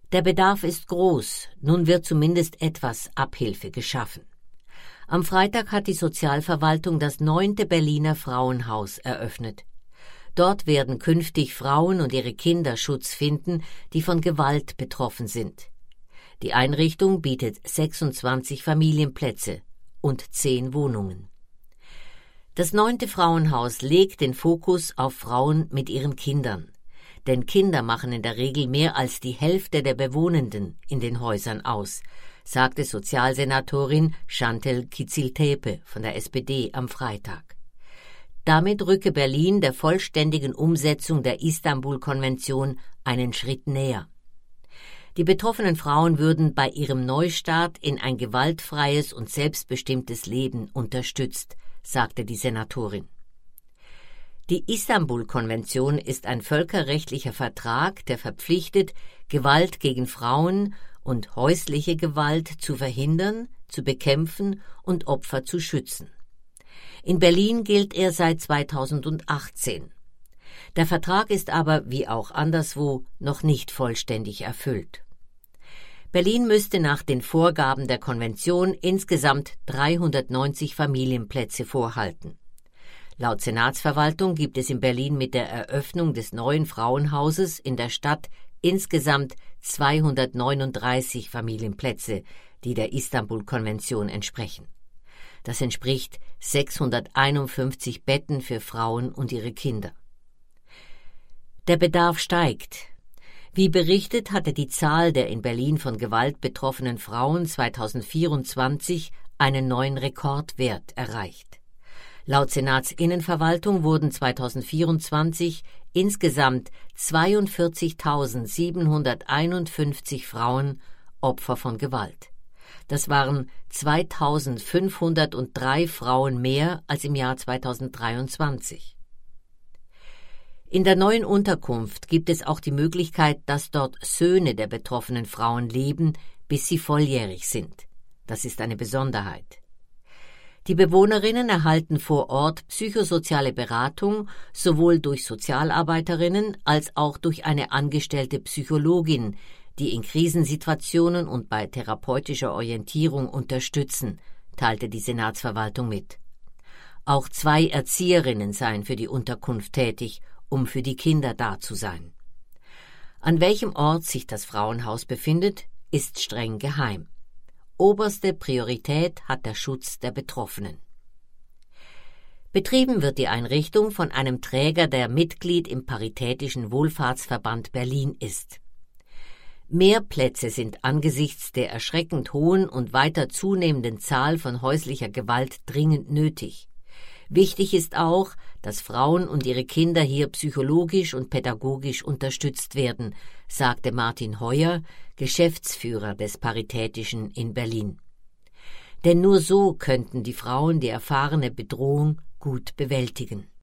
Der Bedarf ist groß, nun wird zumindest etwas Abhilfe geschaffen. Am Freitag hat die Sozialverwaltung das 9. Berliner Frauenhaus eröffnet. Dort werden künftig Frauen und ihre Kinder Schutz finden, die von Gewalt betroffen sind. Die Einrichtung bietet 26 Familienplätze und 10 Wohnungen. Das 9. Frauenhaus legt den Fokus auf Frauen mit ihren Kindern. Denn Kinder machen in der Regel mehr als die Hälfte der Bewohnenden in den Häusern aus, sagte Sozialsenatorin Chantal Kizil-Tepe von der SPD am Freitag. Damit rücke Berlin der vollständigen Umsetzung der Istanbul-Konvention einen Schritt näher. Die betroffenen Frauen würden bei ihrem Neustart in ein gewaltfreies und selbstbestimmtes Leben unterstützt, sagte die Senatorin. Die Istanbul-Konvention ist ein völkerrechtlicher Vertrag, der verpflichtet, Gewalt gegen Frauen und häusliche Gewalt zu verhindern, zu bekämpfen und Opfer zu schützen. In Berlin gilt er seit 2018. Der Vertrag ist aber, wie auch anderswo, noch nicht vollständig erfüllt. Berlin müsste nach den Vorgaben der Konvention insgesamt 390 Familienplätze vorhalten. Laut Senatsverwaltung gibt es in Berlin mit der Eröffnung des neuen Frauenhauses in der Stadt insgesamt 239 Familienplätze, die der Istanbul-Konvention entsprechen. Das entspricht 651 Betten für Frauen und ihre Kinder. Der Bedarf steigt. Wie berichtet, hatte die Zahl der in Berlin von Gewalt betroffenen Frauen 2024 einen neuen Rekordwert erreicht. Laut Senatsinnenverwaltung wurden 2024 insgesamt 42.751 Frauen Opfer von Gewalt. Das waren 2.503 Frauen mehr als im Jahr 2023. In der neuen Unterkunft gibt es auch die Möglichkeit, dass dort Söhne der betroffenen Frauen leben, bis sie volljährig sind. Das ist eine Besonderheit. Die Bewohnerinnen erhalten vor Ort psychosoziale Beratung, sowohl durch Sozialarbeiterinnen als auch durch eine angestellte Psychologin, die in Krisensituationen und bei therapeutischer Orientierung unterstützen, teilte die Senatsverwaltung mit. Auch 2 Erzieherinnen seien für die Unterkunft tätig, um für die Kinder da zu sein. An welchem Ort sich das Frauenhaus befindet, ist streng geheim. Oberste Priorität hat der Schutz der Betroffenen. Betrieben wird die Einrichtung von einem Träger, der Mitglied im Paritätischen Wohlfahrtsverband Berlin ist. Mehr Plätze sind angesichts der erschreckend hohen und weiter zunehmenden Zahl von häuslicher Gewalt dringend nötig. Wichtig ist auch, dass Frauen und ihre Kinder hier psychologisch und pädagogisch unterstützt werden, sagte Martin Heuer, Geschäftsführer des Paritätischen in Berlin. Denn nur so könnten die Frauen die erfahrene Bedrohung gut bewältigen.